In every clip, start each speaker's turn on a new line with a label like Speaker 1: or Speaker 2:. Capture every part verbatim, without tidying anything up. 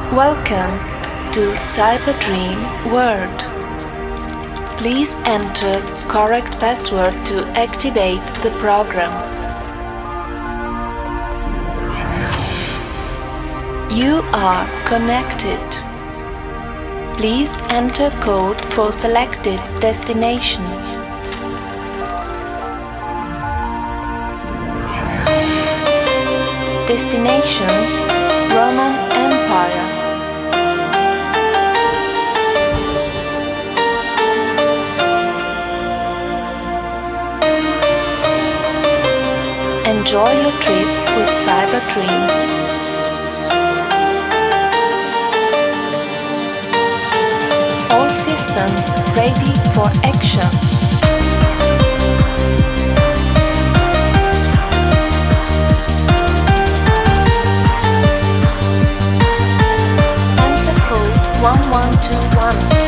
Speaker 1: Welcome to Cyberdream World. Please enter correct password to activate the program. You are connected. Please enter code for selected destination. Destination Roman Empire. Enjoy your trip with Cyberdream. All systems ready for action. Enter code one one two one.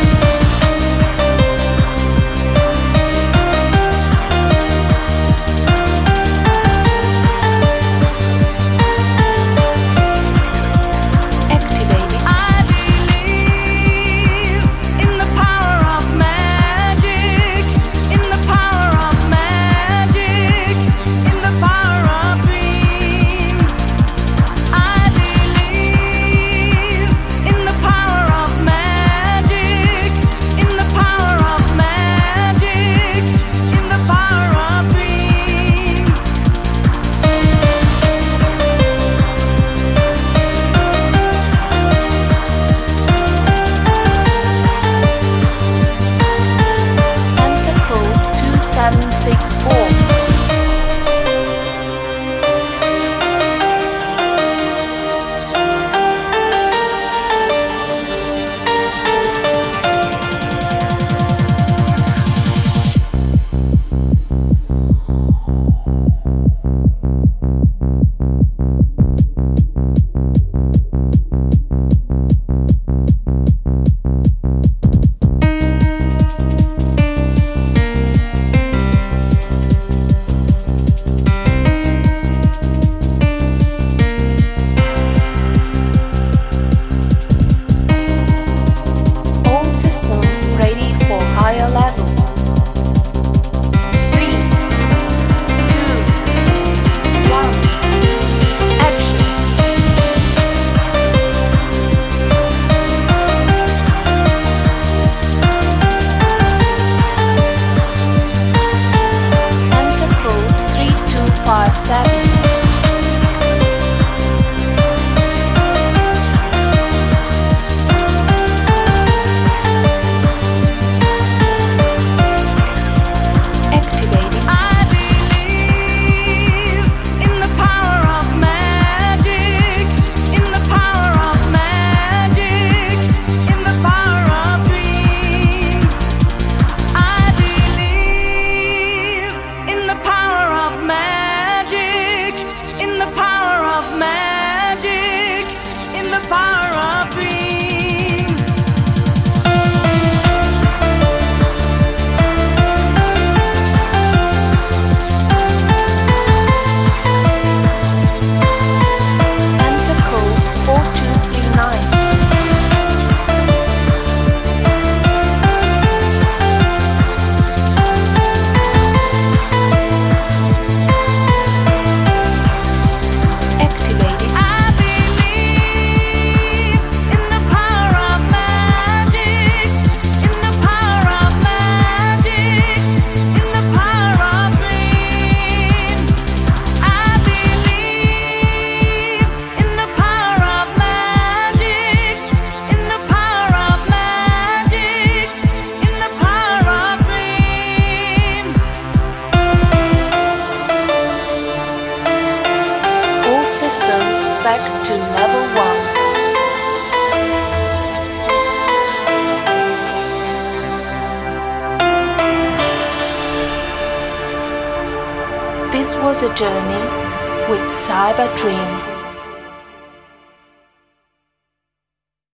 Speaker 1: Back to level one. This was a journey with Cyberdream.